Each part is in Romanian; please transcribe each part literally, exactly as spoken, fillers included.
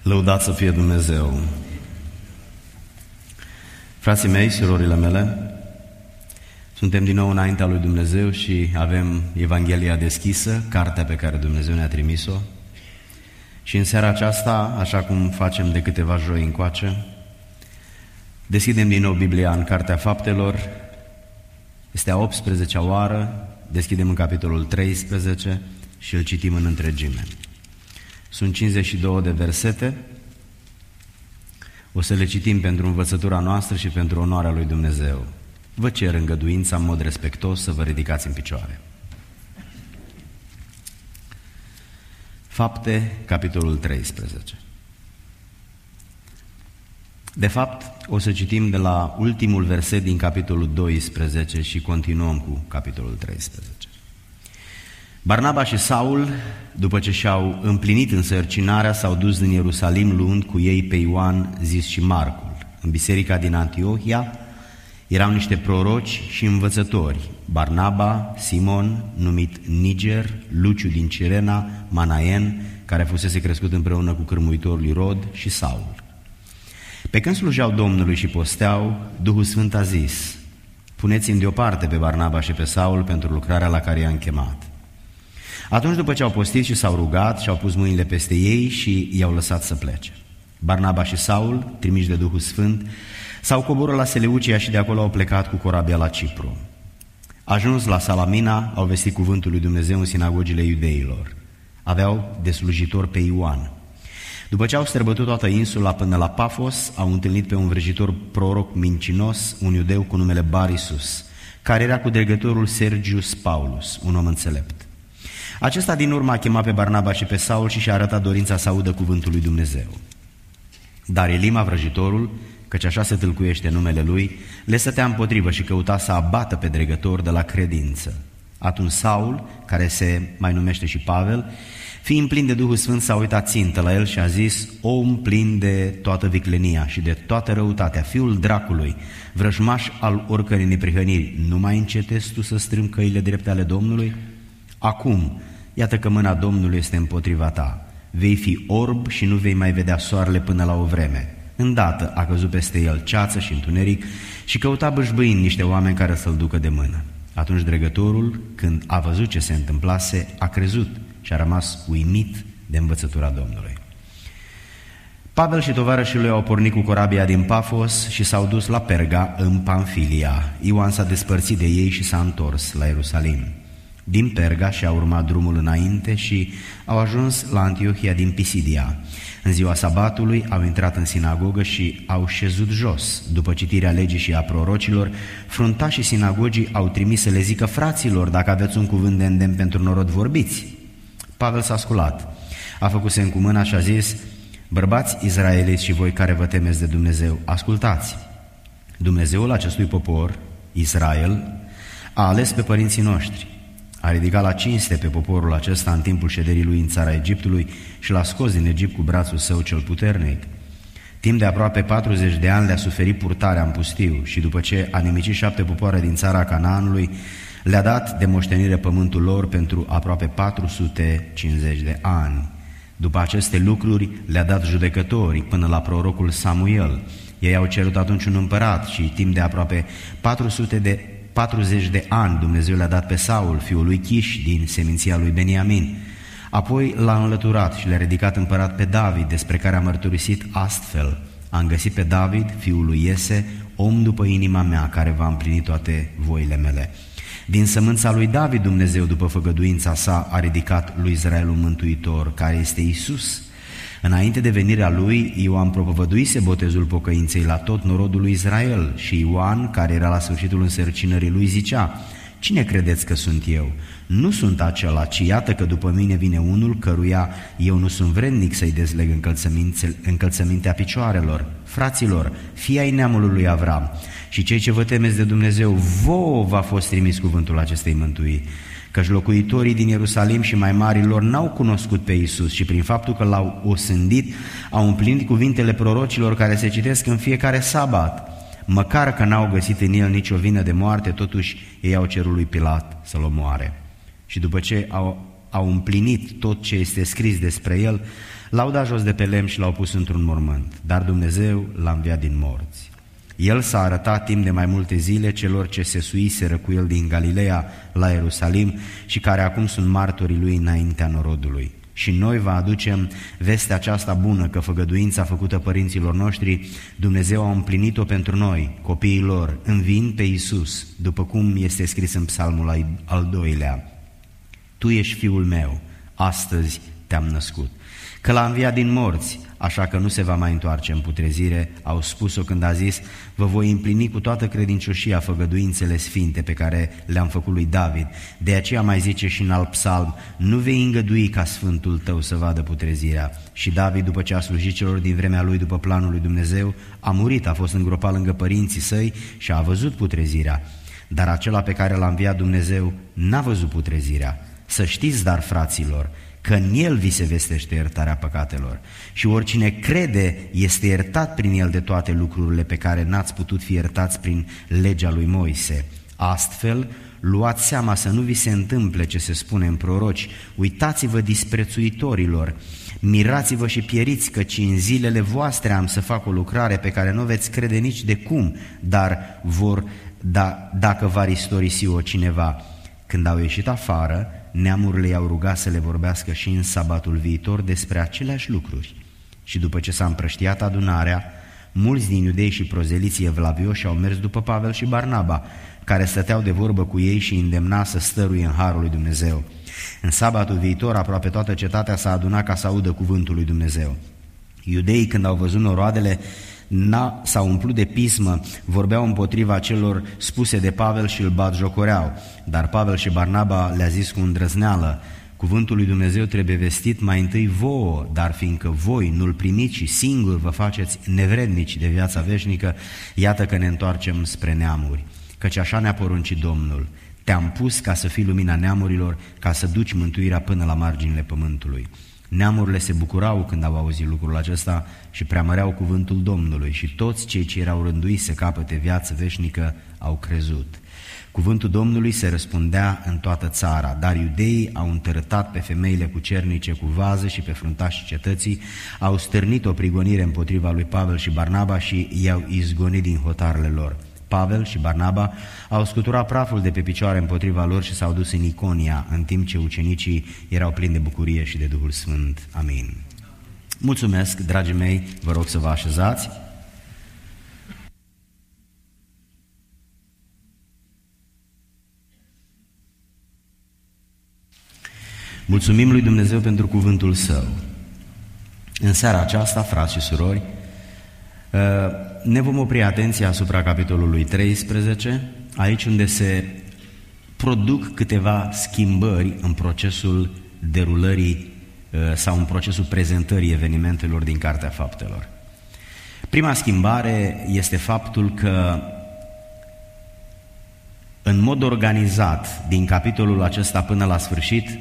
Lăudat să fie Dumnezeu! Frații mei, surorile mele, suntem din nou înaintea lui Dumnezeu și avem Evanghelia deschisă, cartea pe care Dumnezeu ne-a trimis-o. Și în seara aceasta, așa cum facem de câteva joi încoace, deschidem din nou Biblia în Cartea Faptelor. Este a optsprezecea oară, deschidem în capitolul treisprezece și îl citim în întregime. Sunt cincizeci și două de versete, o să le citim pentru învățătura noastră și pentru onoarea lui Dumnezeu. Vă cer îngăduința în mod respectos să vă ridicați în picioare. Fapte, capitolul treisprezece. De fapt, o să citim de la ultimul verset din capitolul doisprezece și continuăm cu capitolul treisprezece. Barnaba și Saul, după ce și-au împlinit însărcinarea, s-au dus din Ierusalim luând cu ei pe Ioan, zis și Marcul. În biserica din Antiohia erau niște proroci și învățători, Barnaba, Simon, numit Niger, Luciu din Cirena, Manaen, care fusese crescut împreună cu cârmuitorul lui Rod, și Saul. Pe când slujeau Domnului și posteau, Duhul Sfânt a zis: puneți-mi deoparte pe Barnaba și pe Saul pentru lucrarea la care i-am chemat. Atunci, după ce au postit și s-au rugat, și-au pus mâinile peste ei și i-au lăsat să plece. Barnaba și Saul, trimiși de Duhul Sfânt, s-au coborât la Seleucia și de acolo au plecat cu corabia la Cipru. Ajuns la Salamina, au vestit cuvântul lui Dumnezeu în sinagogile iudeilor. Aveau de slujitor pe Ioan. După ce au străbătut toată insula până la Pafos, au întâlnit pe un vrăjitor proroc mincinos, un iudeu cu numele Barisus, care era cu dregătorul Sergius Paulus, un om înțelept. Acesta din urmă a chemat pe Barnaba și pe Saul și și-a arătat dorința să audă cuvântul lui Dumnezeu. Dar Elima, vrăjitorul, căci așa se tâlcuiește numele lui, le stătea împotrivă și căuta să abată pe dregător de la credință. Atunci Saul, care se mai numește și Pavel, fiind plin de Duhul Sfânt, s-a uitat țintă la el și a zis: om plin de toată viclenia și de toată răutatea, fiul dracului, vrăjmaș al oricărei neprihăniri, nu mai încetezi tu să strâmbi căile drepte ale Domnului? Acum, iată că mâna Domnului este împotriva ta. Vei fi orb și nu vei mai vedea soarele până la o vreme. Îndată a căzut peste el ceață și întuneric și căuta bâșbâind niște oameni care să-l ducă de mână. Atunci dregătorul, când a văzut ce se întâmplase, a crezut și a rămas uimit de învățătura Domnului. Pavel și tovarășii lui au pornit cu corabia din Pafos și s-au dus la Perga, în Pamfilia. Ioan s-a despărțit de ei și s-a întors la Ierusalim. Din Perga și-a urmat drumul înainte și au ajuns la Antiohia din Pisidia. În ziua sabatului au intrat în sinagogă și au șezut jos. După citirea legii și a prorocilor, fruntașii sinagogii au trimis să le zică: fraților, dacă aveți un cuvânt de îndemn pentru norod, vorbiți. Pavel s-a sculat, a făcut semn cu mâna și a zis: bărbați izraeliți și voi care vă temeți de Dumnezeu, ascultați! Dumnezeul acestui popor, Israel, a ales pe părinții noștri. A ridicat la cinste pe poporul acesta în timpul șederii lui în țara Egiptului și l-a scos din Egipt cu brațul său cel puternic. Timp de aproape patruzeci de ani le-a suferit purtarea în pustiu și după ce a nimicit șapte popoare din țara Canaanului, le-a dat de moștenire pământul lor pentru aproape patru sute cincizeci de ani. După aceste lucruri le-a dat judecători până la prorocul Samuel. Ei au cerut atunci un împărat și timp de aproape patru sute de patruzeci de ani Dumnezeu le-a dat pe Saul, fiul lui Chiș, din seminția lui Beniamin. Apoi l-a înlăturat și le-a ridicat împărat pe David, despre care a mărturisit astfel: am găsit pe David, fiul lui Iese, om după inima mea, care va împlini toate voile mele. Din sămânța lui David Dumnezeu, după făgăduința sa, a ridicat lui Israel un mântuitor, care este Iisus. Înainte de venirea lui, Ioan propovăduise botezul pocăinței la tot norodul lui Israel și Ioan, care era la sfârșitul însărcinării lui, zicea: cine credeți că sunt eu? Nu sunt acela, ci iată că după mine vine unul căruia eu nu sunt vrednic să-i dezleg încălțămintea picioarelor. Fraților, fii ai neamului lui Avram și cei ce vă temeți de Dumnezeu, vouă v-a fost trimis cuvântul acestei mântuiri. Căci locuitorii din Ierusalim și mai marii lor n-au cunoscut pe Iisus și prin faptul că l-au osândit, au împlinit cuvintele prorocilor care se citesc în fiecare sabat. Măcar că n-au găsit în el nicio vină de moarte, totuși ei au cerut lui Pilat să-l omoare. Și după ce au au împlinit tot ce este scris despre el, l-au dat jos de pe lemn și l-au pus într-un mormânt, dar Dumnezeu l-a înviat din morți. El s-a arătat timp de mai multe zile celor ce se suiseră cu el din Galileea la Ierusalim și care acum sunt martorii lui înaintea norodului. Și noi vă aducem vestea aceasta bună, că făgăduința făcută părinților noștri, Dumnezeu a împlinit-o pentru noi, copiii lor, înviind pe Iisus, după cum este scris în psalmul al doilea. Tu ești Fiul meu, astăzi te-am născut. Că l-a înviat din morți, așa că nu se va mai întoarce în putrezire, au spus-o când a zis, vă voi împlini cu toată credincioșia făgăduințele sfinte pe care le-am făcut lui David. De aceea mai zice și în alt psalm, nu vei îngădui ca sfântul tău să vadă putrezirea. Și David, după ce a slujit celor din vremea lui după planul lui Dumnezeu, a murit, a fost îngropat lângă părinții săi și a văzut putrezirea. Dar acela pe care l-a înviat Dumnezeu n-a văzut putrezirea. Să știți, dar, fraților, că în El vi se vestește iertarea păcatelor și oricine crede este iertat prin El de toate lucrurile pe care n-ați putut fi iertați prin legea lui Moise. Astfel, luați seama să nu vi se întâmple ce se spune în proroci, uitați-vă disprețuitorilor, mirați-vă și pieriți, căci în zilele voastre am să fac o lucrare pe care nu veți crede nici de cum, dar vor, da, dacă va istorisi-o cineva. Când au ieșit afară, neamurile i-au rugat să le vorbească și în sabatul viitor despre aceleași lucruri. Și după ce s-a împrăștiat adunarea, mulți din iudei și prozeliții evlavioși au mers după Pavel și Barnaba, care stăteau de vorbă cu ei și îndemna să stăruie în harul lui Dumnezeu. În sabatul viitor, aproape toată cetatea s-a adunat ca să audă cuvântul lui Dumnezeu. Iudeii, când au văzut noroadele, s-au umplut de pismă, vorbeau împotriva celor spuse de Pavel și îl batjocoreau. Dar Pavel și Barnaba le-a zis cu îndrăzneală, cuvântul lui Dumnezeu trebuie vestit mai întâi vouă, dar fiindcă voi nu-l primiți și singur vă faceți nevrednici de viața veșnică, iată că ne întoarcem spre neamuri. Căci așa ne-a poruncit Domnul, te-am pus ca să fii lumina neamurilor, ca să duci mântuirea până la marginile pământului. Neamurile se bucurau când au auzit lucrul acesta și preamăreau cuvântul Domnului și toți cei ce erau rânduiți să capete viață veșnică au crezut. Cuvântul Domnului se răspundea în toată țara, dar iudeii au întărătat pe femeile cucernice cu vaze și pe fruntașii cetății, au stârnit o prigonire împotriva lui Pavel și Barnaba și i-au izgonit din hotarele lor. Pavel și Barnaba au scuturat praful de pe picioare împotriva lor și s-au dus în Iconia, în timp ce ucenicii erau plini de bucurie și de Duhul Sfânt. Amin. Mulțumesc, dragii mei, vă rog să vă așezați. Mulțumim lui Dumnezeu pentru cuvântul Său. În seara aceasta, frați și surori, ne vom opri atenția asupra capitolului treisprezece, aici unde se produc câteva schimbări în procesul derulării sau în procesul prezentării evenimentelor din Cartea Faptelor. Prima schimbare este faptul că în mod organizat, din capitolul acesta până la sfârșit,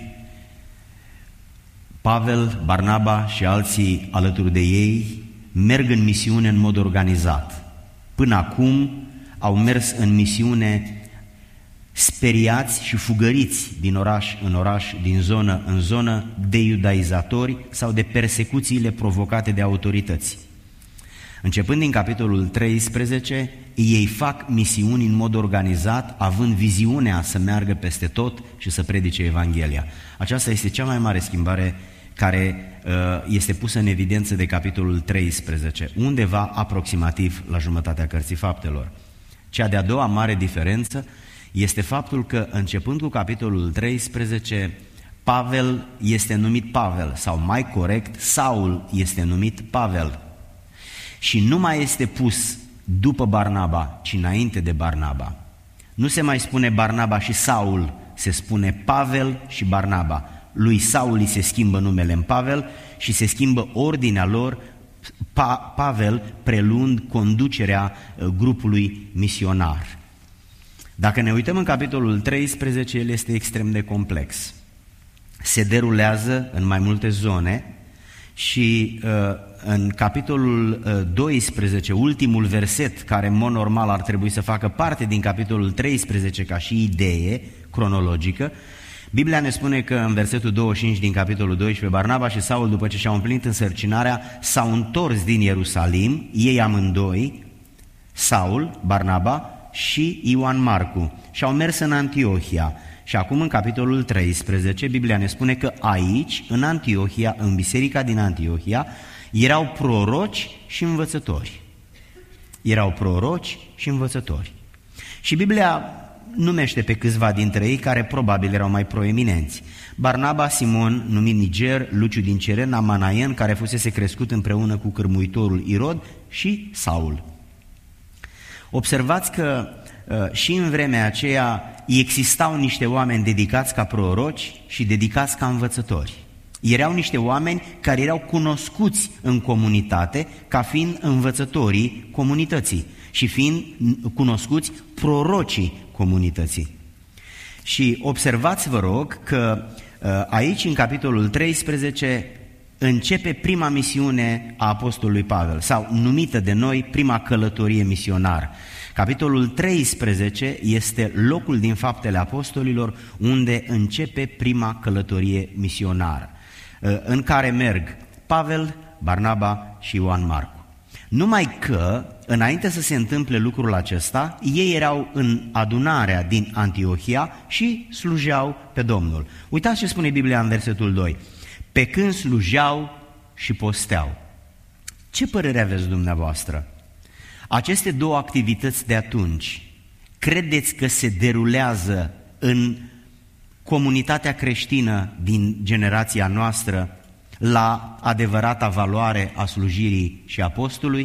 Pavel, Barnaba și alții alături de ei merg în misiune în mod organizat. Până acum au mers în misiune speriați și fugăriți din oraș în oraș, din zonă în zonă, de iudaizatori sau de persecuțiile provocate de autorități. Începând din capitolul treisprezece, ei fac misiuni în mod organizat, având viziunea să meargă peste tot și să predice Evanghelia. Aceasta este cea mai mare schimbare care uh, este pusă în evidență de capitolul treisprezece, undeva aproximativ la jumătatea Cărții Faptelor. Cea de-a doua mare diferență este faptul că, începând cu capitolul treisprezece, Pavel este numit Pavel, sau mai corect, Saul este numit Pavel. Și nu mai este pus după Barnaba, ci înainte de Barnaba. Nu se mai spune Barnaba și Saul, se spune Pavel și Barnaba. Lui Saul îi se schimbă numele în Pavel și se schimbă ordinea lor, pa- Pavel preluând conducerea grupului misionar. Dacă ne uităm în capitolul treisprezece, el este extrem de complex. Se derulează în mai multe zone și în capitolul doisprezece, ultimul verset, care în mod normal ar trebui să facă parte din capitolul treisprezece ca și idee cronologică, Biblia ne spune că în versetul douăzeci și cinci din capitolul doisprezece, Barnaba și Saul, după ce și-au împlinit însărcinarea, s-au întors din Ierusalim, ei amândoi, Saul, Barnaba și Ioan Marcu, și au mers în Antiohia. Și acum în capitolul treisprezece, Biblia ne spune că aici, în Antiohia, în biserica din Antiohia, erau proroci și învățători. Erau proroci și învățători. Și Biblia numește pe câțiva dintre ei care probabil erau mai proeminenți. Barnaba, Simon, numit Niger, Luciu din Cirene, Manaen, care fusese crescut împreună cu cârmuitorul Irod, și Saul. Observați că uh, și în vremea aceea existau niște oameni dedicați ca proroci și dedicați ca învățători. Erau niște oameni care erau cunoscuți în comunitate ca fiind învățătorii comunității și fiind cunoscuți prorocii comunității. Și observați, vă rog, că aici, în capitolul treisprezece, începe prima misiune a apostolului Pavel, sau numită de noi prima călătorie misionară. Capitolul treisprezece este locul din Faptele Apostolilor unde începe prima călătorie misionară, în care merg Pavel, Barnaba și Ioan Marcu. Numai că, înainte să se întâmple lucrul acesta, ei erau în adunarea din Antiohia și slujeau pe Domnul. Uitați ce spune Biblia în versetul doi. Pe când slujeau și posteau. Ce părere aveți dumneavoastră? Aceste două activități de atunci, credeți că se derulează în comunitatea creștină din generația noastră la adevărata valoare a slujirii și apostolului?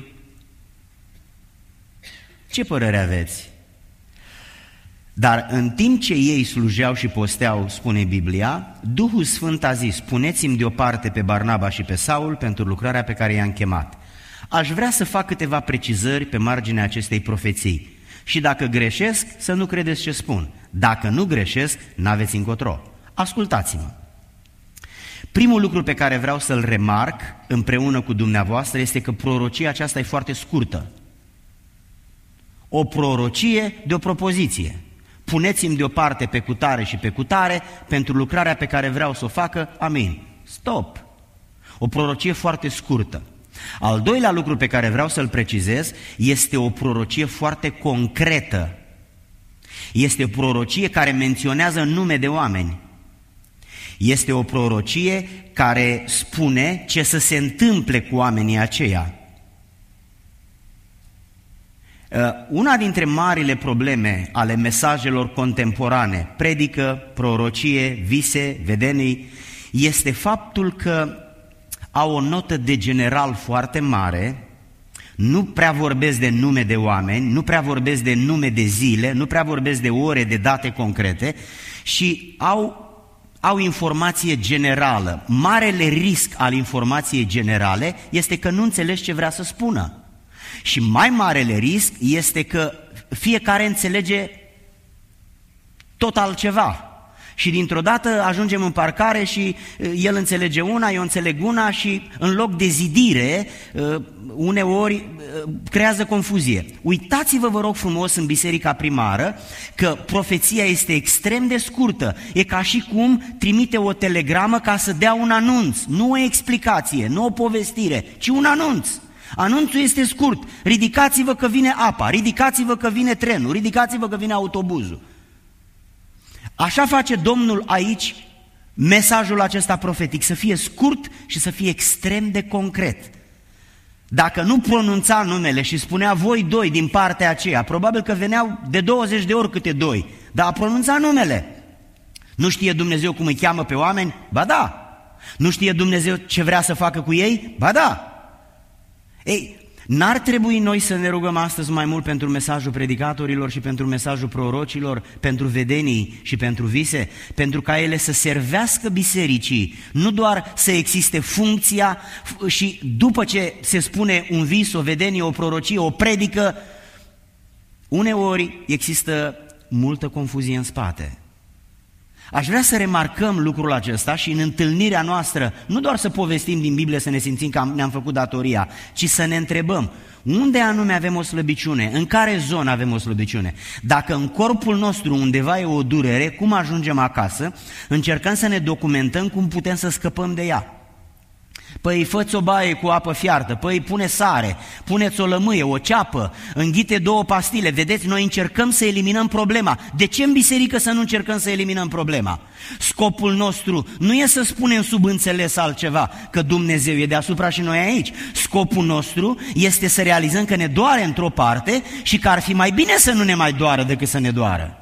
Ce părere aveți? Dar în timp ce ei slujeau și posteau, spune Biblia, Duhul Sfânt a zis: puneți-mi deoparte pe Barnaba și pe Saul pentru lucrarea pe care i-am chemat. Aș vrea să fac câteva precizări pe marginea acestei profeții și dacă greșesc, să nu credeți ce spun. Dacă nu greșesc, n-aveți încotro. Ascultați-mă. Primul lucru pe care vreau să-l remarc împreună cu dumneavoastră este că prorocia aceasta e foarte scurtă. O prorocie de o propoziție. Puneți-mi deoparte pe cutare și pe cutare pentru lucrarea pe care vreau să o facă, amin. Stop! O prorocie foarte scurtă. Al doilea lucru pe care vreau să-l precizez este o prorocie foarte concretă. Este o prorocie care menționează nume de oameni. Este o prorocie care spune ce să se întâmple cu oamenii aceia. Una dintre marile probleme ale mesajelor contemporane, predică, prorocie, vise, vedenii, este faptul că au o notă de general foarte mare, nu prea vorbesc de nume de oameni, nu prea vorbesc de nume de zile, nu prea vorbesc de ore, de date concrete și au, au informație generală. Marele risc al informației generale este că nu înțelegi ce vrea să spună. Și mai marele risc este că fiecare înțelege tot altceva. Și dintr-o dată ajungem în parcare și el înțelege una, eu înțeleg una și în loc de zidire, uneori creează confuzie. Uitați-vă, vă rog frumos, în biserica primară că profeția este extrem de scurtă. E ca și cum trimite o telegramă ca să dea un anunț, nu o explicație, nu o povestire, ci un anunț. Anunțul este scurt: ridicați-vă că vine apa, ridicați-vă că vine trenul, ridicați-vă că vine autobuzul. Așa face Domnul aici mesajul acesta profetic, să fie scurt și să fie extrem de concret. Dacă nu pronunța numele și spunea voi doi din partea aceea, probabil că veneau de douăzeci de ori câte doi, dar a pronunțat numele. Nu știe Dumnezeu cum îi cheamă pe oameni? Ba da. Nu știe Dumnezeu ce vrea să facă cu ei? Ba da. Ei, n-ar trebui noi să ne rugăm astăzi mai mult pentru mesajul predicatorilor și pentru mesajul prorocilor, pentru vedenii și pentru vise, pentru ca ele să servească bisericii, nu doar să existe funcția și după ce se spune un vis, o vedenie, o prorocie, o predică, uneori există multă confuzie în spate. Aș vrea să remarcăm lucrul acesta și în întâlnirea noastră, nu doar să povestim din Biblie, să ne simțim că ne-am făcut datoria, ci să ne întrebăm unde anume avem o slăbiciune, în care zonă avem o slăbiciune. Dacă în corpul nostru undeva e o durere, cum ajungem acasă, încercăm să ne documentăm cum putem să scăpăm de ea. Păi fă-ți o baie cu apă fiartă, păi pune sare, puneți o lămâie, o ceapă, înghite două pastile. Vedeți, noi încercăm să eliminăm problema. De ce în biserică să nu încercăm să eliminăm problema? Scopul nostru nu e să spunem sub înțeles altceva, că Dumnezeu e deasupra și noi aici. Scopul nostru este să realizăm că ne doare într-o parte și că ar fi mai bine să nu ne mai doară decât să ne doară.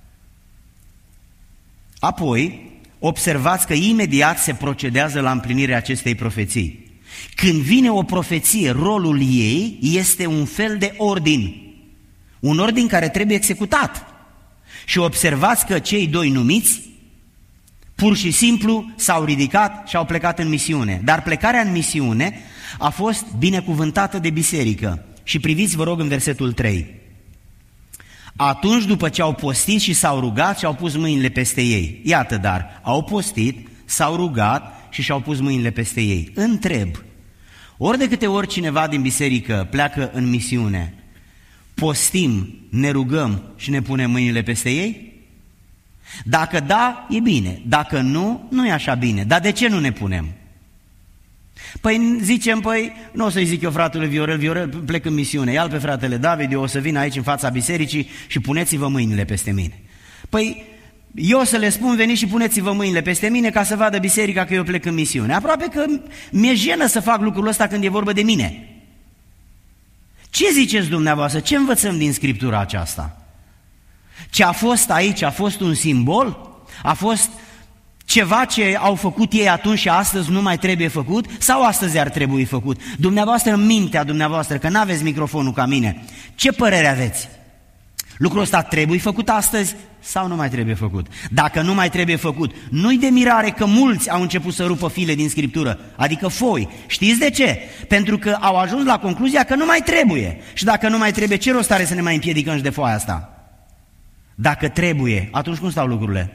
Apoi, observați că imediat se procedează la împlinirea acestei profeții. Când vine o profeție, rolul ei este un fel de ordin. Un ordin care trebuie executat. Și observați că cei doi numiți, pur și simplu, s-au ridicat și au plecat în misiune. Dar plecarea în misiune a fost binecuvântată de biserică. Și priviți, vă rog, în versetul trei. Atunci, după ce au postit și s-au rugat și au pus mâinile peste ei. Iată, dar, au postit, s-au rugat și și-au pus mâinile peste ei. Întreb, ori de câte ori cineva din biserică pleacă în misiune, postim, ne rugăm și ne punem mâinile peste ei? Dacă da, e bine. Dacă nu, nu e așa bine. Dar de ce nu ne punem? Păi zicem, păi, nu o să-i zic eu fratele Viorel, Viorel plec în misiune, ia-l pe fratele David, eu o să vin aici în fața bisericii și puneți-vă mâinile peste mine. Păi eu o să le spun, veniți și puneți-vă mâinile peste mine ca să vadă biserica că eu plec în misiune. Aproape că mi-e jenă să fac lucrul ăsta când e vorba de mine. Ce ziceți dumneavoastră? Ce învățăm din Scriptura aceasta? Ce a fost aici a fost un simbol? A fost ceva ce au făcut ei atunci și astăzi nu mai trebuie făcut? Sau astăzi ar trebui făcut? Dumneavoastră, în mintea dumneavoastră, că n-aveți microfonul ca mine, ce părere aveți? Lucrul ăsta trebuie făcut astăzi sau nu mai trebuie făcut? Dacă nu mai trebuie făcut, nu-i de mirare că mulți au început să rupă file din Scriptură, adică foi. Știți de ce? Pentru că au ajuns la concluzia că nu mai trebuie. Și dacă nu mai trebuie, ce rost are să ne mai împiedicăm și de foaia asta? Dacă trebuie, atunci cum stau lucrurile?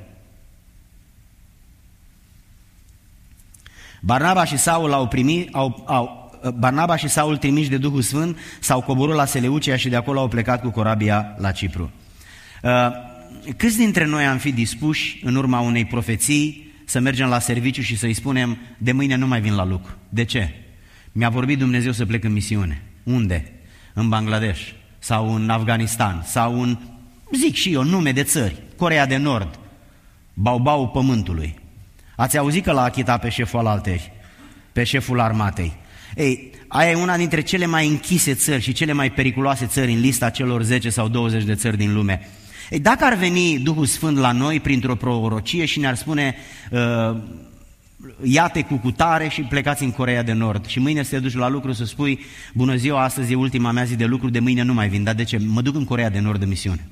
Barnaba și Saul au primit, au, au, Barnaba și Saul, trimiși de Duhul Sfânt, s-au coborât la Seleucia și de acolo au plecat cu corabia la Cipru. Câți dintre noi am fi dispuși, în urma unei profeții, să mergem la serviciu și să-i spunem, de mâine nu mai vin la lucru? De ce? Mi-a vorbit Dumnezeu să plec în misiune. Unde? În Bangladesh, sau în Afganistan, sau în, zic și eu, nume de țări, Coreea de Nord, baubau pământului. Ați auzit că l-a achitat pe șeful alaltei, pe șeful armatei. Ei, aia e una dintre cele mai închise țări și cele mai periculoase țări în lista celor zece sau douăzeci de țări din lume. Ei, dacă ar veni Duhul Sfânt la noi printr-o prorocie și ne-ar spune uh, ia-te cu cutare și plecați în Coreea de Nord și mâine să te duci la lucru să spui bună ziua, astăzi e ultima mea zi de lucru, de mâine nu mai vin. Dar de ce? Mă duc în Coreea de Nord de misiune.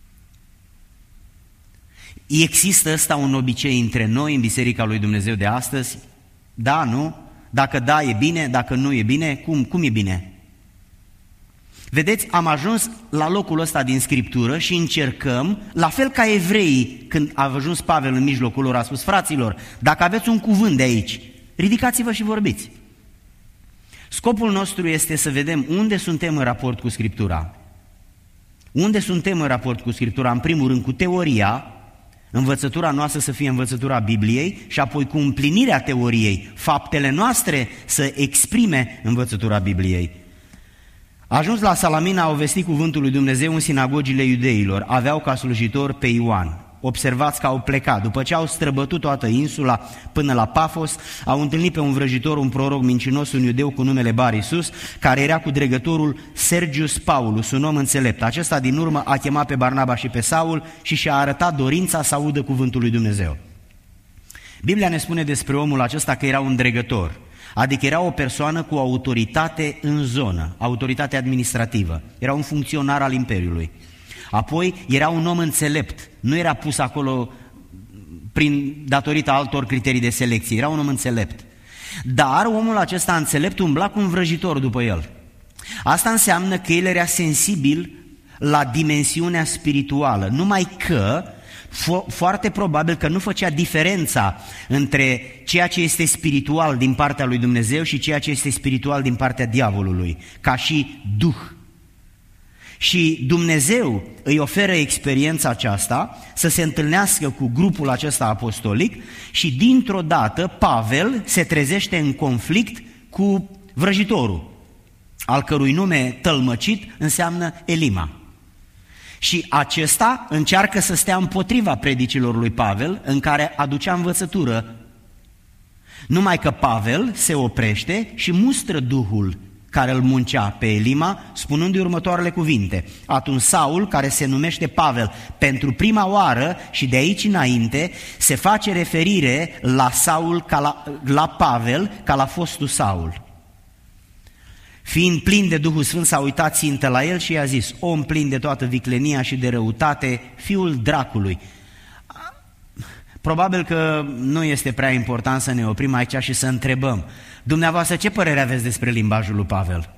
Există ăsta un obicei între noi în Biserica lui Dumnezeu de astăzi? Da, nu? Dacă da, e bine, dacă nu e bine, cum, cum e bine? Vedeți, am ajuns la locul ăsta din Scriptură și încercăm, la fel ca evreii, când a ajuns Pavel în mijlocul lor, a spus, fraților, dacă aveți un cuvânt de aici, ridicați-vă și vorbiți. Scopul nostru este să vedem unde suntem în raport cu Scriptura. Unde suntem în raport cu Scriptura? În primul rând cu teoria, învățătura noastră să fie învățătura Bibliei și apoi cu împlinirea teoriei, faptele noastre să exprime învățătura Bibliei. Ajuns la Salamina, au vestit cuvântul lui Dumnezeu în sinagogile iudeilor, aveau ca slujitor pe Ioan. Observați că au plecat, după ce au străbătut toată insula până la Pafos, au întâlnit pe un vrăjitor, un proroc mincinos, un iudeu cu numele Bar Iisus, care era cu dregătorul Sergius Paulus, un om înțelept. Acesta din urmă a chemat pe Barnaba și pe Saul și și-a arătat dorința să audă cuvântul lui Dumnezeu. Biblia ne spune despre omul acesta că era un dregător, adică era o persoană cu autoritate în zonă, autoritate administrativă, era un funcționar al Imperiului. Apoi era un om înțelept, nu era pus acolo prin datorită altor criterii de selecție, era un om înțelept. Dar omul acesta înțelept umbla cu un vrăjitor după el. Asta înseamnă că el era sensibil la dimensiunea spirituală, numai că Fo- foarte probabil că nu făcea diferența între ceea ce este spiritual din partea lui Dumnezeu și ceea ce este spiritual din partea diavolului, ca și duh. Și Dumnezeu îi oferă experiența aceasta să se întâlnească cu grupul acesta apostolic și dintr-o dată Pavel se trezește în conflict cu vrăjitorul, al cărui nume tălmăcit înseamnă Elima. Și acesta încearcă să stea împotriva predicilor lui Pavel, în care aducea învățătură. Numai că Pavel se oprește și mustră duhul care îl muncea pe Elima, spunându-i următoarele cuvinte. Atunci Saul, care se numește Pavel, pentru prima oară și de aici înainte, se face referire la Saul ca la, la Pavel ca la fostul Saul. Fiind plin de Duhul Sfânt, s-a uitat țintă la el și i-a zis: om plin de toată viclenia și de răutate, fiul dracului. Probabil că nu este prea important să ne oprim aici și să întrebăm: dumneavoastră, ce părere aveți despre limbajul lui Pavel?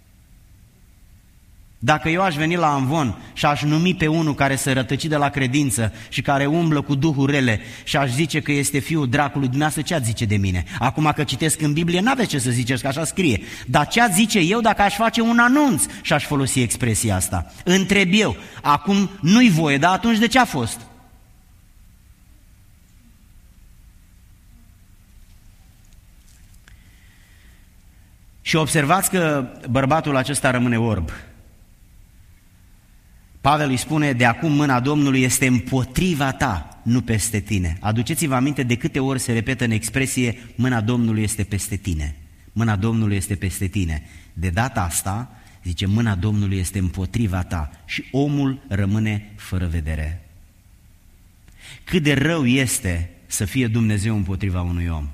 Dacă eu aș veni la amvon și aș numi pe unul care se rătăci de la credință și care umblă cu duhuri rele și aș zice că este fiul dracului, dumneavoastră ce ați zice de mine? Acum că citesc în Biblie, n-aveți ce să ziceți, că așa scrie. Dar ce ați zice eu dacă aș face un anunț și aș folosi expresia asta? Întreb eu, acum nu-i voie, dar atunci de ce a fost? Și observați că bărbatul acesta rămâne orb. Pavel îi spune: de acum mâna Domnului este împotriva ta, nu peste tine. Aduceți-vă aminte de câte ori se repetă în expresie: mâna Domnului este peste tine. Mâna Domnului este peste tine. De data asta zice: mâna Domnului este împotriva ta, și omul rămâne fără vedere. Cât de rău este să fie Dumnezeu împotriva unui om.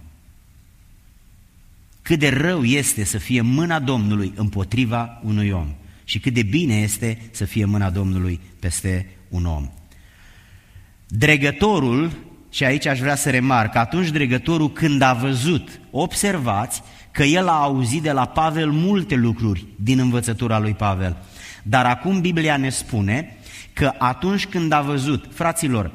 Cât de rău este să fie mâna Domnului împotriva unui om și cât de bine este să fie mâna Domnului peste un om. Dregătorul, și aici aș vrea să remarc, atunci dregătorul când a văzut, observați că el a auzit de la Pavel multe lucruri din învățătura lui Pavel, dar acum Biblia ne spune că atunci când a văzut, fraților,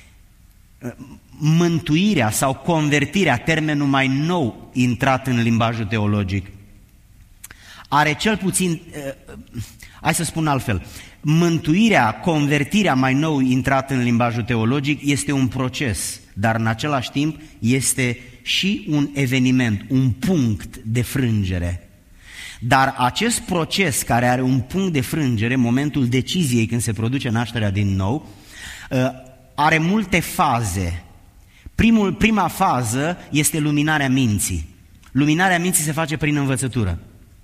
mântuirea sau convertirea, termenul mai nou intrat în limbajul teologic, are cel puțin, hai să spun altfel, mântuirea, convertirea mai nou intrat în limbajul teologic este un proces, dar în același timp este și un eveniment, un punct de frângere. Dar acest proces care are un punct de frângere, momentul deciziei când se produce nașterea din nou, are multe faze. Primul, prima fază este luminarea minții. Luminarea minții se face prin învățătură.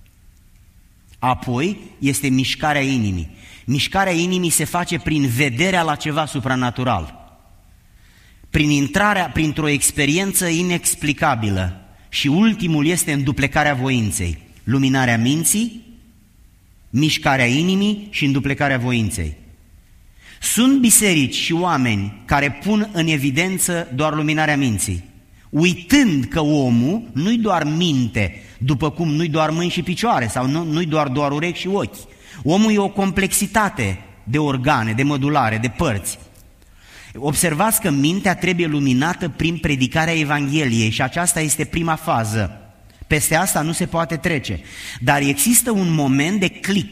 Apoi este mișcarea inimii. Mișcarea inimii se face prin vederea la ceva supranatural, prin intrarea, printr-o experiență inexplicabilă. Și ultimul este înduplecarea voinței. Luminarea minții, mișcarea inimii și înduplecarea voinței. Sunt biserici și oameni care pun în evidență doar luminarea minții, uitând că omul nu-i doar minte, după cum nu-i doar mâini și picioare, sau nu, nu-i doar doar urechi și ochi. Omul e o complexitate de organe, de mădulare, de părți. Observați că mintea trebuie luminată prin predicarea Evangheliei și aceasta este prima fază. Peste asta nu se poate trece. Dar există un moment de click.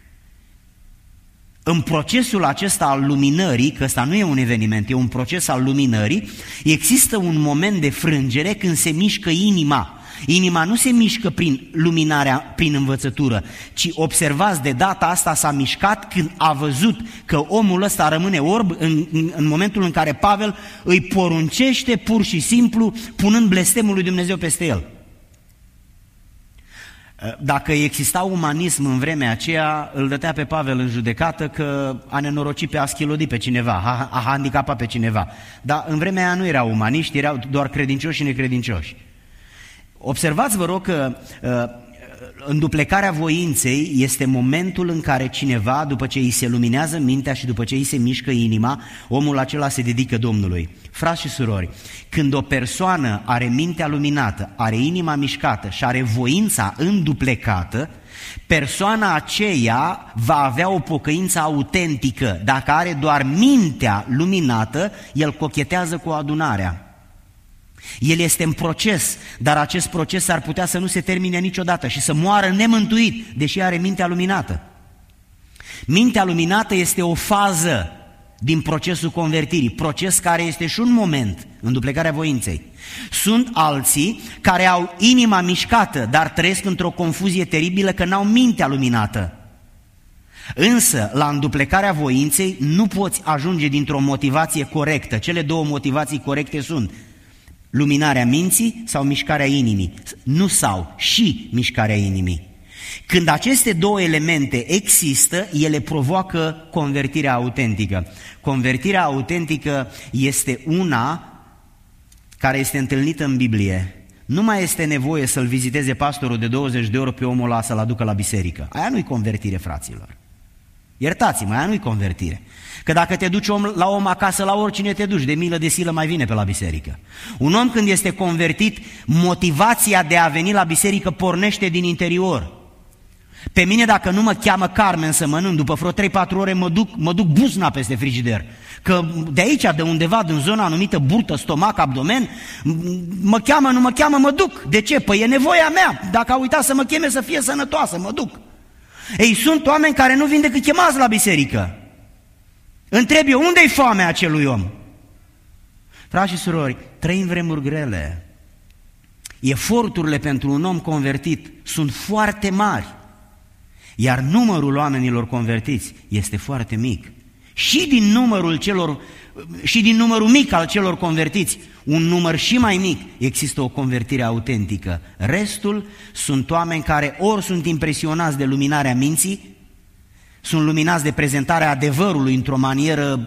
În procesul acesta al luminării, că ăsta nu e un eveniment, e un proces al luminării, există un moment de frângere când se mișcă inima. Inima nu se mișcă prin luminarea, prin învățătură, ci observați, de data asta s-a mișcat când a văzut că omul ăsta rămâne orb în, în, în momentul în care Pavel îi poruncește pur și simplu, punând blestemul lui Dumnezeu peste el. Dacă exista umanism în vremea aceea, îl dătea pe Pavel în judecată că a nenorocit pe a schilodi pe cineva, a, a handicapat pe cineva. Dar în vremea aia nu erau umaniști, erau doar credincioși și necredincioși. Observați, vă rog, că înduplecarea voinței este momentul în care cineva, după ce îi se luminează mintea și după ce îi se mișcă inima, omul acela se dedică Domnului. Frați și surori, când o persoană are mintea luminată, are inima mișcată și are voința înduplecată, persoana aceea va avea o pocăință autentică. Dacă are doar mintea luminată, el cochetează cu adunarea. El este în proces, dar acest proces ar putea să nu se termine niciodată și să moară nemântuit, deși are mintea luminată. Mintea luminată este o fază din procesul convertirii, proces care este și un moment, înduplecarea voinței. Sunt alții care au inima mișcată, dar trăiesc într-o confuzie teribilă că n-au mintea luminată. Însă, la înduplecarea voinței nu poți ajunge dintr-o motivație corectă. Cele două motivații corecte sunt luminarea minții sau mișcarea inimii. Nu sau, și mișcarea inimii. Când aceste două elemente există, ele provoacă convertirea autentică. Convertirea autentică este una care este întâlnită în Biblie. Nu mai este nevoie să-l viziteze pastorul de douăzeci de euro pe omul ăla să-l aducă la biserică. Aia nu-i convertire, fraților. Iertați-mă, aia nu-i convertire. Că dacă te duci om, la om acasă, la oricine te duci, de milă de silă mai vine pe la biserică. Un om când este convertit, motivația de a veni la biserică pornește din interior. Pe mine dacă nu mă cheamă Carmen să mănânc, după vreo trei patru ore mă duc, mă duc buzna peste frigider. Că de aici, de undeva, din zona anumită, burtă, stomac, abdomen, mă cheamă, nu mă cheamă, mă duc. De ce? Păi e nevoia mea. Dacă a uitat să mă cheme să fie sănătoasă, mă duc. Ei, sunt oameni care nu vin decât chemați la biserică. Întreb eu, unde-i foamea acelui om? Frați și surori, trăim vremuri grele. Eforturile pentru un om convertit sunt foarte mari, iar numărul oamenilor convertiți este foarte mic. Și din numărul celor, și din numărul mic al celor convertiți, un număr și mai mic, există o convertire autentică. Restul sunt oameni care ori sunt impresionați de luminarea minții, sunt luminați de prezentarea adevărului într-o manieră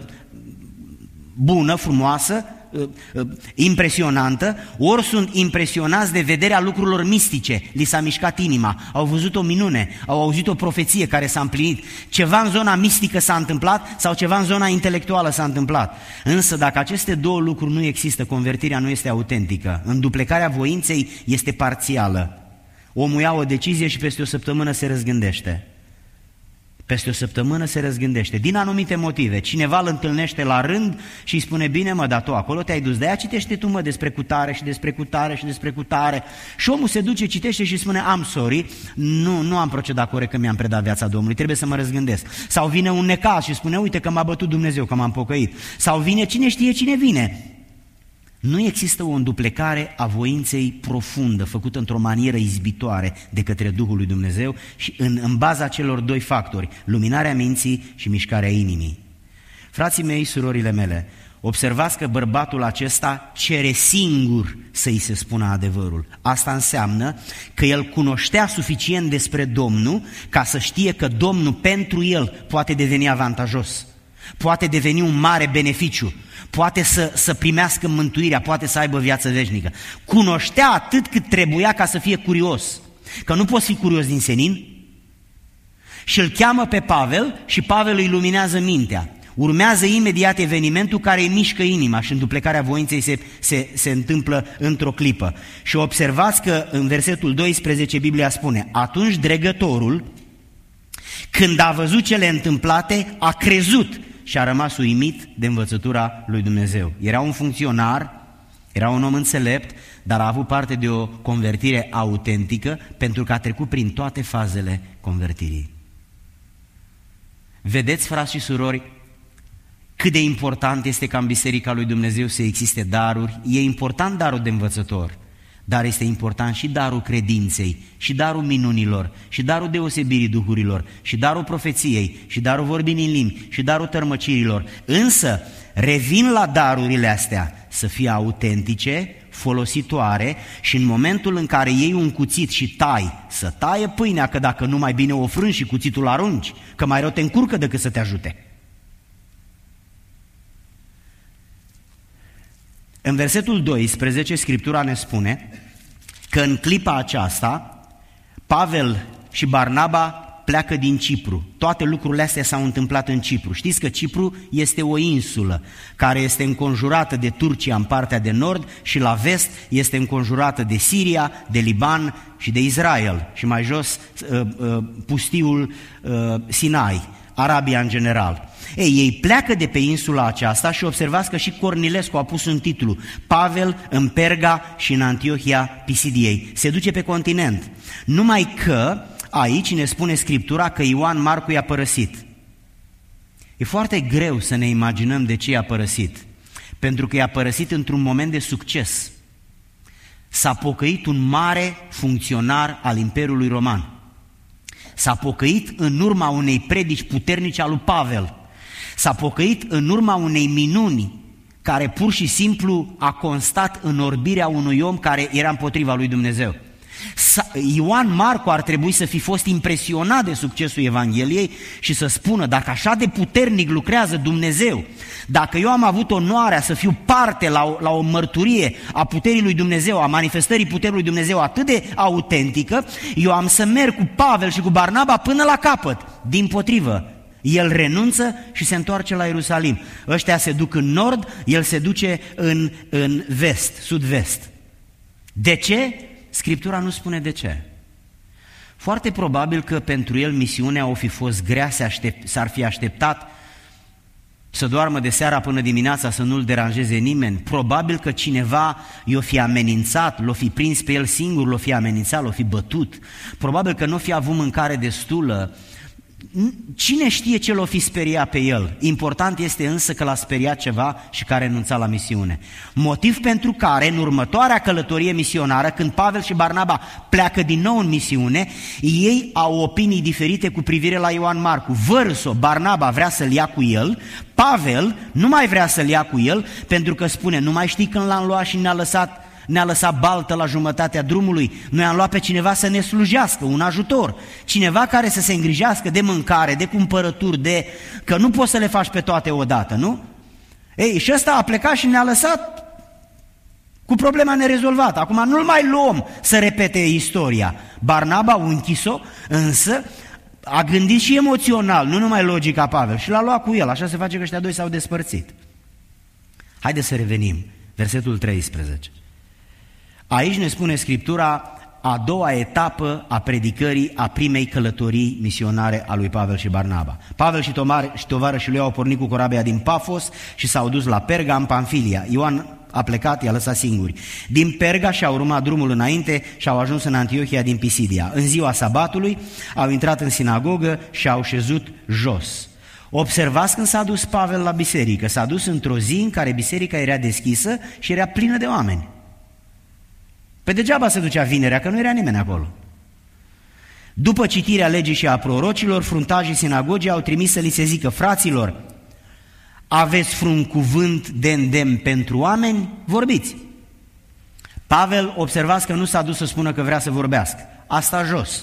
bună, frumoasă, impresionantă, ori sunt impresionați de vederea lucrurilor mistice, li s-a mișcat inima, au văzut o minune, au auzit o profeție care s-a împlinit, ceva în zona mistică s-a întâmplat sau ceva în zona intelectuală s-a întâmplat. Însă dacă aceste două lucruri nu există, convertirea nu este autentică. Înduplecarea voinței este parțială. Omul ia o decizie și peste o săptămână se răzgândește. Peste o săptămână se răzgândește, din anumite motive. Cineva îl întâlnește la rând și îi spune, bine mă, dar tu acolo te-ai dus, de-aia citește tu mă despre cutare și despre cutare și despre cutare. Și omul se duce, citește și spune, am sorry, nu, nu am procedat corect că mi-am predat viața Domnului, trebuie să mă răzgândesc. Sau vine un necaz și spune, uite că m-a bătut Dumnezeu, că m-am pocăit. Sau vine, cine știe cine vine. Nu există o înduplecare a voinței profundă, făcută într-o manieră izbitoare de către Duhul lui Dumnezeu și în, în baza celor doi factori, luminarea minții și mișcarea inimii. Frații mei, surorile mele, observați că bărbatul acesta cere singur să-i se spună adevărul. Asta înseamnă că el cunoștea suficient despre Domnul ca să știe că Domnul pentru el poate deveni avantajos, poate deveni un mare beneficiu, poate să, să primească mântuirea, poate să aibă viață veșnică. Cunoștea atât cât trebuia ca să fie curios, că nu poți fi curios din senin. Și îl cheamă pe Pavel și Pavel îi luminează mintea. Urmează imediat evenimentul care îi mișcă inima și înduplecarea voinței se, se, se întâmplă într-o clipă. Și observați că în versetul doisprezece Biblia spune, atunci dregătorul, când a văzut cele întâmplate, a crezut și a rămas uimit de învățătura lui Dumnezeu. Era un funcționar, era un om înțelept, dar a avut parte de o convertire autentică pentru că a trecut prin toate fazele convertirii. Vedeți, frați și surori, cât de important este ca în Biserica lui Dumnezeu să existe daruri. E important darul de învățător, dar este important și darul credinței, și darul minunilor, și darul deosebirii duhurilor, și darul profeției, și darul vorbirii în limbi, și darul tărmăcirilor. Însă revin la darurile astea să fie autentice, folositoare și în momentul în care iei un cuțit și tai, să taie pâinea, că dacă nu mai bine o frângi și cuțitul arunci, că mai rău te încurcă decât să te ajute. În versetul doisprezece, Scriptura ne spune că în clipa aceasta Pavel și Barnaba pleacă din Cipru. Toate lucrurile astea s-au întâmplat în Cipru. Știți că Cipru este o insulă care este înconjurată de Turcia în partea de nord și la vest este înconjurată de Siria, de Liban și de Israel și mai jos pustiul Sinai, Arabia în general. Ei, ei pleacă de pe insula aceasta și observați că și Cornilescu a pus un titlu: Pavel în Perga și în Antiohia Pisidiei. Se duce pe continent. Numai că aici ne spune Scriptura că Ioan Marcu i-a părăsit. E foarte greu să ne imaginăm de ce i-a părăsit. Pentru că i-a părăsit într-un moment de succes. S-a pocăit un mare funcționar al Imperiului Roman. S-a pocăit în urma unei predici puternice a lui Pavel. S-a pocăit în urma unei minuni care pur și simplu a constat în orbirea unui om care era împotriva lui Dumnezeu. Ioan Marcu ar trebui să fi fost impresionat de succesul Evangheliei și să spună: dacă așa de puternic lucrează Dumnezeu, dacă eu am avut onoarea să fiu parte la o, la o mărturie a puterii lui Dumnezeu, a manifestării puterii lui Dumnezeu atât de autentică, eu am să merg cu Pavel și cu Barnaba până la capăt. Dimpotrivă, el renunță și se întoarce la Ierusalim. Ăștia se duc în nord, el se duce în, în vest, sud-vest. De ce? Scriptura nu spune de ce. Foarte probabil că pentru el misiunea o fi fost grea, s-ar fi așteptat să doarmă de seara până dimineața, să nu-l deranjeze nimeni. Probabil că cineva i-o fi amenințat, l-o fi prins pe el singur, l-o fi amenințat, l-o fi bătut. Probabil că nu fi avut mâncare destulă. Cine știe ce l-o fi speriat pe el? Important este însă că l-a speriat ceva și că a renunțat la misiune. Motiv pentru care în următoarea călătorie misionară, când Pavel și Barnaba pleacă din nou în misiune, ei au opinii diferite cu privire la Ioan Marcu. Vărso, Barnaba vrea să-l ia cu el, Pavel nu mai vrea să-l ia cu el pentru că spune: nu mai știi când l-am luat și ne-a lăsat Ne-a lăsat baltă la jumătatea drumului. Noi am luat pe cineva să ne slujească, un ajutor, cineva care să se îngrijească de mâncare, de cumpărături, de... că nu poți să le faci pe toate odată, nu? Ei, și ăsta a plecat și ne-a lăsat cu problema nerezolvată. Acum nu-l mai luăm să repete istoria. Barnaba a închis-o, însă a gândit și emoțional, nu numai logica Pavel, și l-a luat cu el. Așa se face că ăștia doi s-au despărțit. Haideți să revenim. Versetul treisprezece. Aici ne spune Scriptura a doua etapă a predicării a primei călătorii misionare a lui Pavel și Barnaba. Pavel și, și tovarășii lui au pornit cu corabia din Pafos și s-au dus la Perga, în Pamfilia. Ioan a plecat, i-a lăsat singuri. Din Perga și-au urmat drumul înainte și au ajuns în Antiohia din Pisidia. În ziua sabatului au intrat în sinagogă și au șezut jos. Observați când s-a dus Pavel la biserică. S-a dus într-o zi în care biserica era deschisă și era plină de oameni. Pe degeaba se ducea vinerea, că nu era nimeni acolo. După citirea legii și a prorocilor, fruntașii sinagogii au trimis să li se zică: fraților, aveți vreun cuvânt de îndemn pentru oameni? Vorbiți. Pavel, observați că nu s-a dus să spună că vrea să vorbească. A stat jos.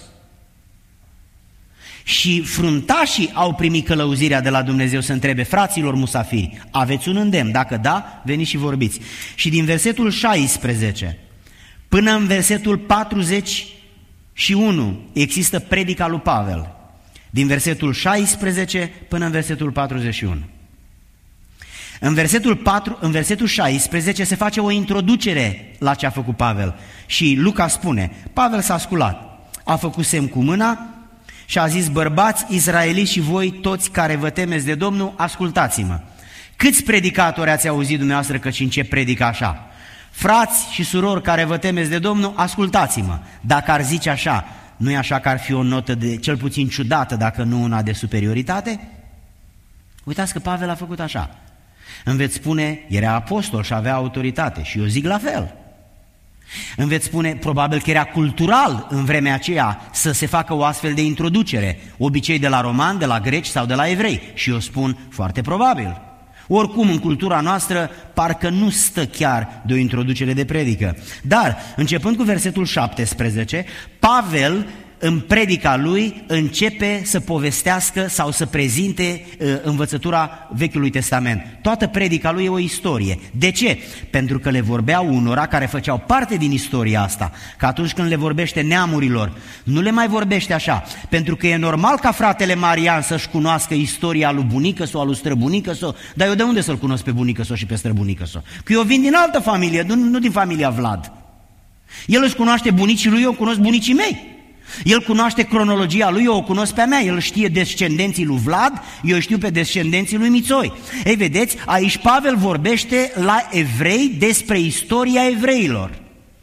Și fruntașii au primit călăuzirea de la Dumnezeu să întrebe: fraților musafiri, aveți un îndemn? Dacă da, veniți și vorbiți. Și din versetul șaisprezece până în versetul patruzeci și unu există predica lui Pavel. Din versetul șaisprezece până în versetul patruzeci și unu. În versetul, patru, în versetul șaisprezece se face o introducere la ce a făcut Pavel. Și Luca spune: Pavel s-a sculat, a făcut semn cu mâna și a zis: bărbați izraeliți și voi toți care vă temeți de Domnul, ascultați-mă. Câți predicatori ați auzit dumneavoastră că și încep predica așa? Frați și surori care vă temeți de Domnul, ascultați-mă. Dacă ar zice așa, nu e așa că ar fi o notă de cel puțin ciudată, dacă nu una de superioritate? Uitați că Pavel a făcut așa. Îmi veți spune, era apostol și avea autoritate, și eu zic la fel. Îmi veți spune, probabil că era cultural în vremea aceea să se facă o astfel de introducere, obicei de la romani, de la greci sau de la evrei, și eu spun foarte probabil. Oricum, în cultura noastră, parcă nu stă chiar de o introducere de predică. Dar, începând cu versetul șaptesprezece, Pavel în predica lui începe să povestească sau să prezinte uh, învățătura Vechiului Testament. Toată predica lui e o istorie. De ce? Pentru că le vorbea unora care făceau parte din istoria asta, că atunci când le vorbește neamurilor, nu le mai vorbește așa, pentru că e normal ca fratele Marian să-și cunoască istoria lui bunică sau a lui străbunică sau, dar eu de unde să-l cunosc pe bunică sau și pe străbunică sau? Că eu vin din altă familie, nu, nu din familia Vlad. El își cunoaște bunicii lui, eu cunosc bunicii mei. El cunoaște cronologia lui, eu o cunosc pe a mea. El știe descendenții lui Vlad, eu știu pe descendenții lui Mițoi. Ei, vedeți, aici Pavel vorbește la evrei despre istoria evreilor.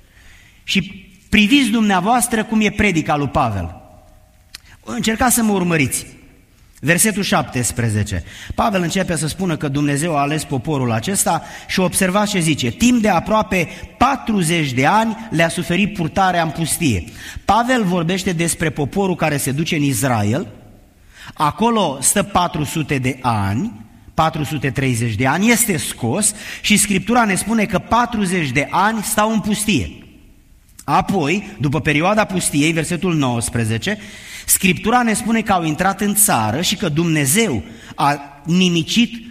Și priviți dumneavoastră cum e predica lui Pavel. Încercați să mă urmăriți. Versetul șaptesprezece. Pavel începe să spună că Dumnezeu a ales poporul acesta și observați ce zice. Timp de aproape patruzeci de ani le-a suferit purtarea în pustie. Pavel vorbește despre poporul care se duce în Israel. Acolo stă patru sute de ani, patru sute treizeci de ani, este scos și Scriptura ne spune că patruzeci de ani stau în pustie. Apoi, după perioada pustiei, versetul nouăsprezece, Scriptura ne spune că au intrat în țară și că Dumnezeu a nimicit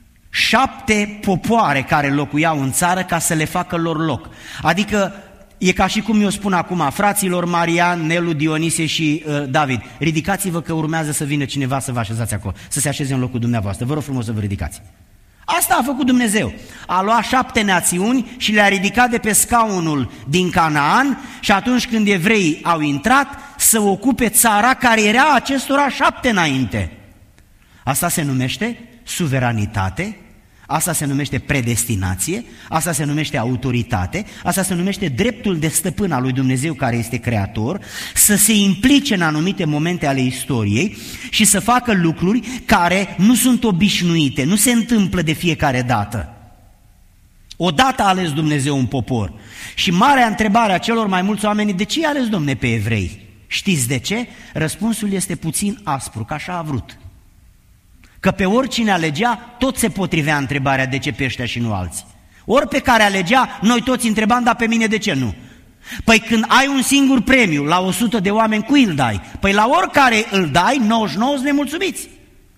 șapte popoare care locuiau în țară ca să le facă lor loc. Adică e ca și cum eu spun acum, fraților Marian, Nelu, Dionisie și uh, David, ridicați-vă că urmează să vină cineva să vă așezați acolo, să se așeze în locul dumneavoastră. Vă rog frumos să vă ridicați. Asta a făcut Dumnezeu. A luat șapte națiuni și le-a ridicat de pe scaunul din Canaan și atunci când evreii au intrat să ocupe țara care era acestora șapte înainte. Asta se numește suveranitate, asta se numește predestinație, asta se numește autoritate, asta se numește dreptul de stăpân al lui Dumnezeu care este creator, să se implice în anumite momente ale istoriei și să facă lucruri care nu sunt obișnuite, nu se întâmplă de fiecare dată. Odată a ales Dumnezeu un popor și marea întrebare a celor mai mulți oameni, de ce i-a ales Domne pe evrei? Știți de ce? Răspunsul este puțin aspru, că așa a vrut. Că pe oricine alegea, tot se potrivea întrebarea de ce pe ăștia și nu alții. Ori pe care alegea, noi toți întrebam, dar pe mine de ce nu? Păi când ai un singur premiu la o sută de oameni, cui îl dai? Păi la oricare îl dai, nouăzeci și nouă sunt nemulțumiți.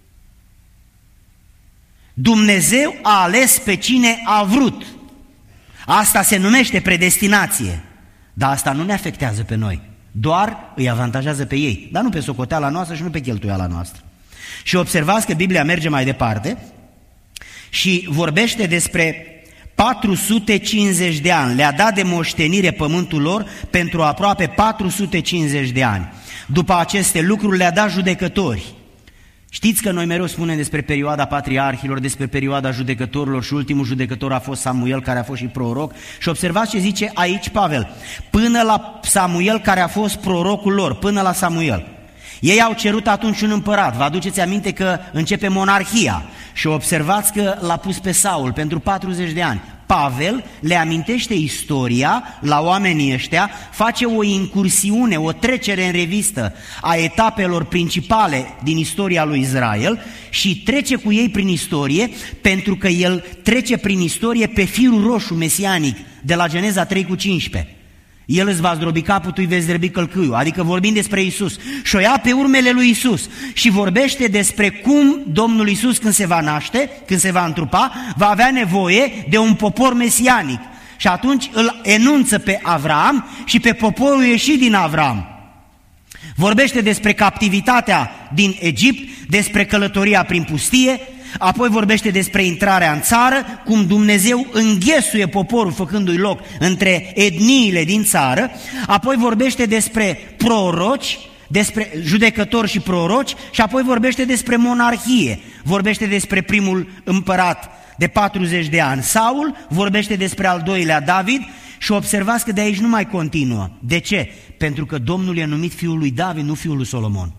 Dumnezeu a ales pe cine a vrut. Asta se numește predestinație. Dar asta nu ne afectează pe noi. Doar îi avantajează pe ei, dar nu pe socoteala noastră și nu pe cheltuiala noastră. Și observați că Biblia merge mai departe și vorbește despre patru sute cincizeci de ani. Le-a dat de moștenire pământul lor pentru aproape patru sute cincizeci de ani. După aceste lucruri le-a dat judecători. Știți că noi mereu spunem despre perioada patriarhilor, despre perioada judecătorilor și ultimul judecător a fost Samuel, care a fost și proroc. Și observați ce zice aici Pavel. Până la Samuel, care a fost prorocul lor, până la Samuel. Ei au cerut atunci un împărat. Vă aduceți aminte că începe monarhia și observați că l-a pus pe Saul pentru patruzeci de ani. Pavel le amintește istoria la oamenii ăștia, face o incursiune, o trecere în revistă a etapelor principale din istoria lui Israel și trece cu ei prin istorie, pentru că el trece prin istorie pe firul roșu mesianic de la Geneza trei cu cincisprezece. El îți va zdrobi capul, tu îi vei zdrobi călcâiul, adică vorbim despre Iisus. Și o ia pe urmele lui Iisus și vorbește despre cum Domnul Iisus, când se va naște, când se va întrupa, va avea nevoie de un popor mesianic. Și atunci îl enunță pe Avram și pe poporul ieșit din Avram. Vorbește despre captivitatea din Egipt, despre călătoria prin pustie, apoi vorbește despre intrarea în țară, cum Dumnezeu înghesuie poporul făcându-i loc între etniile din țară, apoi vorbește despre proroci, despre judecători și proroci și apoi vorbește despre monarhie, vorbește despre primul împărat de patruzeci de ani, Saul, vorbește despre al doilea, David, și observați că de aici nu mai continuă. De ce? Pentru că Domnul i-a numit fiul lui David, nu fiul lui Solomon.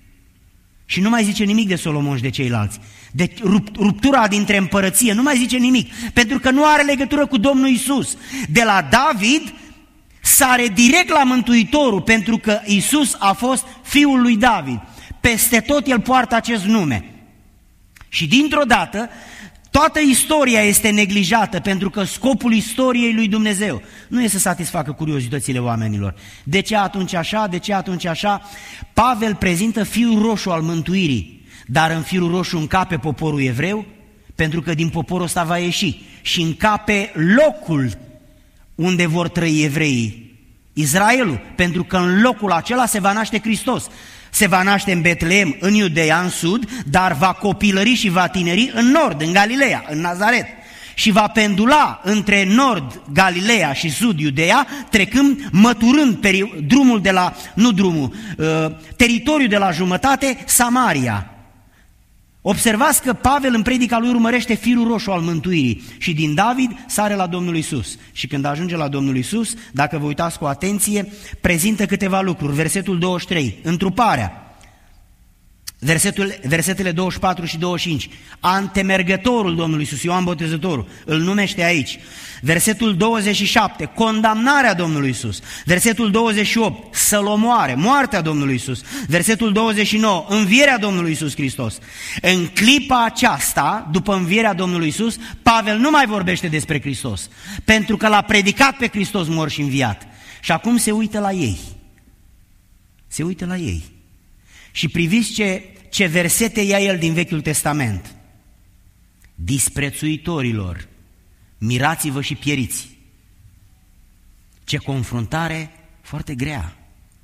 Și nu mai zice nimic de Solomon și de ceilalți. De ruptura dintre împărăție, nu mai zice nimic, pentru că nu are legătură cu Domnul Iisus. De la David sare direct la Mântuitorul, pentru că Iisus a fost fiul lui David. Peste tot el poartă acest nume. Și dintr-o dată Toată istoria este neglijată pentru că scopul istoriei lui Dumnezeu nu este să satisfacă curiozitățile oamenilor. De ce atunci așa? De ce atunci așa? Pavel prezintă firul roșu al mântuirii, dar în firul roșu încape poporul evreu, pentru că din poporul ăsta va ieși și încape locul unde vor trăi evreii, Israelul, pentru că în locul acela se va naște Hristos. Se va naște în Betleem, în Iudeea, în sud, dar va copilări și va tineri în nord, în Galileea, în Nazaret. Și va pendula între nord, Galileea și sud, Iudeea, trecând, măturând peri- drumul de la, nu drumul, uh, teritoriul de la jumătate, Samaria. Observați că Pavel în predica lui urmărește firul roșu al mântuirii și din David sare la Domnul Iisus. Și când ajunge la Domnul Iisus, dacă vă uitați cu atenție, prezintă câteva lucruri. Versetul douăzeci și trei, întruparea. Versetul, versetele douăzeci și patru și douăzeci și cinci, antemergătorul Domnului Iisus, Ioan Botezătorul, îl numește aici. Versetul douăzeci și șapte, condamnarea Domnului Iisus. Versetul douăzeci și opt, să-L omoare, moartea Domnului Iisus. Versetul douăzeci și nouă, învierea Domnului Iisus Hristos. În clipa aceasta, după învierea Domnului Iisus, Pavel nu mai vorbește despre Hristos, pentru că l-a predicat pe Hristos mor și înviat. Și acum se uită la ei. Se uită la ei. Și priviți ce, ce versete ia el din Vechiul Testament. Disprețuitorilor, mirați-vă și pieriți. Ce confruntare foarte grea.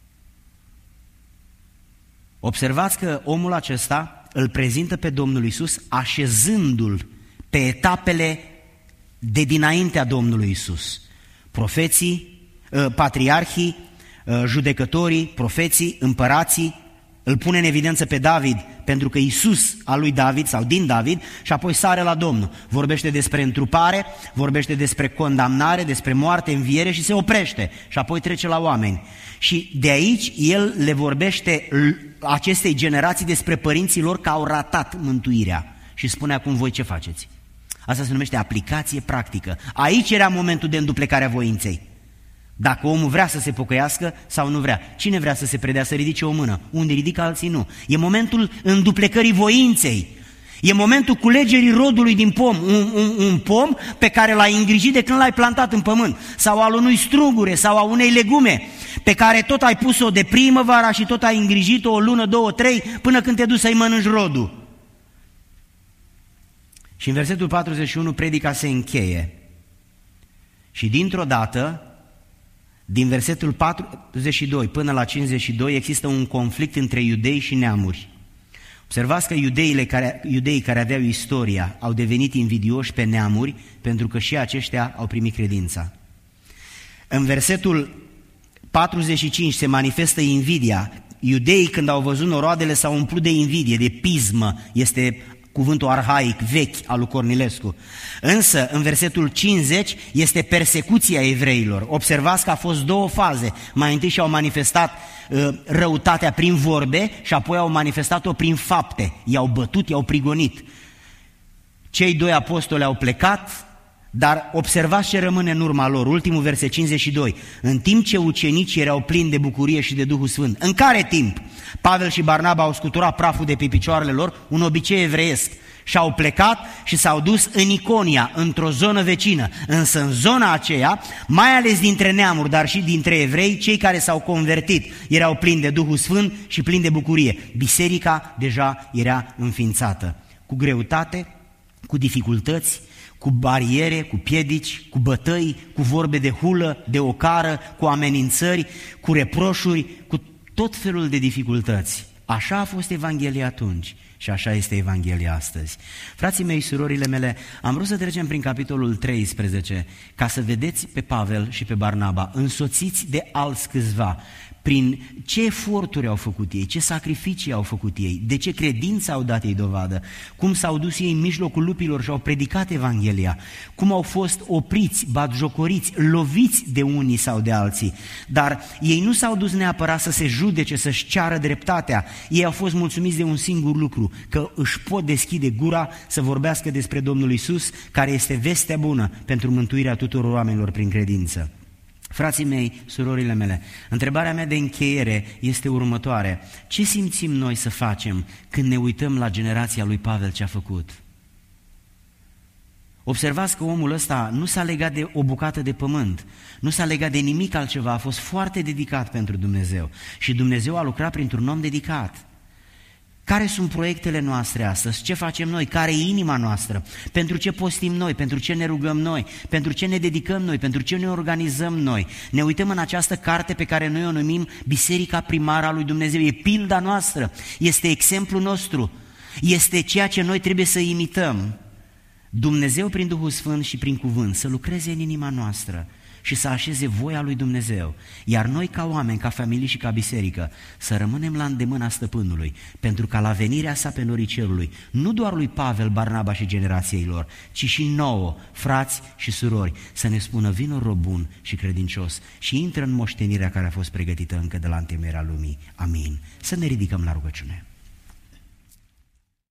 Observați că omul acesta îl prezintă pe Domnul Iisus așezându-l pe etapele de dinaintea Domnului Iisus. Profeții, patriarhii, judecătorii, profeții, împărații, îl pune în evidență pe David, pentru că Iisus al lui David sau din David, și apoi sare la Domnul. Vorbește despre întrupare, vorbește despre condamnare, despre moarte, înviere și se oprește și apoi trece la oameni. Și de aici el le vorbește acestei generații despre părinții lor că au ratat mântuirea și spune acum voi ce faceți? Asta se numește aplicație practică. Aici era momentul de înduplecare a voinței. Dacă omul vrea să se pocăiască sau nu vrea. Cine vrea să se predea, să ridice o mână? Unde ridică, alții nu. E momentul înduplecării voinței. E momentul culegerii rodului din pom. Un, un, un pom pe care l-ai îngrijit de când l-ai plantat în pământ. Sau al unui strugure sau a unei legume pe care tot ai pus-o de primăvara și tot ai îngrijit-o o lună, două, trei până când te duci să-i mănânci rodul. Și în versetul patruzeci și unu predica se încheie. Și dintr-o dată, din versetul patruzeci și doi până la cincizeci și doi există un conflict între iudei și neamuri. Observați că iudeile care, iudeii care aveau istoria au devenit invidioși pe neamuri pentru că și aceștia au primit credința. În versetul patruzeci și cinci se manifestă invidia. Iudeii când au văzut noroadele s-au umplut de invidie, de pismă, este cuvântul arhaic, vechi al lui Cornilescu. Însă, în versetul cincizeci, este persecuția evreilor. Observați că a fost două faze. Mai întâi și-au manifestat uh, răutatea prin vorbe și apoi au manifestat-o prin fapte. I-au bătut, i-au prigonit. Cei doi apostoli au plecat, dar observați ce rămâne în urma lor. Ultimul verset cincizeci și doi. În timp ce ucenicii erau plini de bucurie și de Duhul Sfânt. În care timp? Pavel și Barnaba au scuturat praful de pe picioarele lor, un obicei evreiesc, și au plecat și s-au dus în Iconia, într-o zonă vecină. Însă în zona aceea, mai ales dintre neamuri, dar și dintre evrei, cei care s-au convertit erau plini de Duhul Sfânt și plini de bucurie. Biserica deja era înființată. Cu greutate, cu dificultăți, cu bariere, cu piedici, cu bătăi, cu vorbe de hulă, de ocară, cu amenințări, cu reproșuri, cu tot felul de dificultăți. Așa a fost Evanghelia atunci și așa este Evanghelia astăzi. Frații mei, surorile mele, am vrut să trecem prin capitolul treisprezece ca să vedeți pe Pavel și pe Barnaba însoțiți de alți câțiva, prin ce eforturi au făcut ei, ce sacrificii au făcut ei, de ce credință au dat ei dovadă, cum s-au dus ei în mijlocul lupilor și au predicat Evanghelia, cum au fost opriți, batjocoriți, loviți de unii sau de alții, dar ei nu s-au dus neapărat să se judece, să-și ceară dreptatea, ei au fost mulțumiți de un singur lucru, că își pot deschide gura să vorbească despre Domnul Iisus, care este vestea bună pentru mântuirea tuturor oamenilor prin credință. Frații mei, surorile mele, întrebarea mea de încheiere este următoare. Ce simțim noi să facem când ne uităm la generația lui Pavel ce a făcut? Observați că omul ăsta nu s-a legat de o bucată de pământ, nu s-a legat de nimic altceva, a fost foarte dedicat pentru Dumnezeu și Dumnezeu a lucrat printr-un om dedicat. Care sunt proiectele noastre astăzi? Ce facem noi? Care e inima noastră? Pentru ce postim noi? Pentru ce ne rugăm noi? Pentru ce ne dedicăm noi? Pentru ce ne organizăm noi? Ne uităm în această carte pe care noi o numim Biserica Primară a lui Dumnezeu. E pilda noastră, este exemplul nostru, este ceea ce noi trebuie să imităm. Dumnezeu prin Duhul Sfânt și prin cuvânt să lucreze în inima noastră și să așeze voia lui Dumnezeu, iar noi ca oameni, ca familii și ca biserică să rămânem la îndemâna Stăpânului, pentru ca la venirea sa pe norii cerului, nu doar lui Pavel, Barnaba și generației lor, ci și nouă, frați și surori, să ne spună: vino rob bun și credincios și intră în moștenirea care a fost pregătită încă de la întemeierea lumii. Amin. Să ne ridicăm la rugăciune.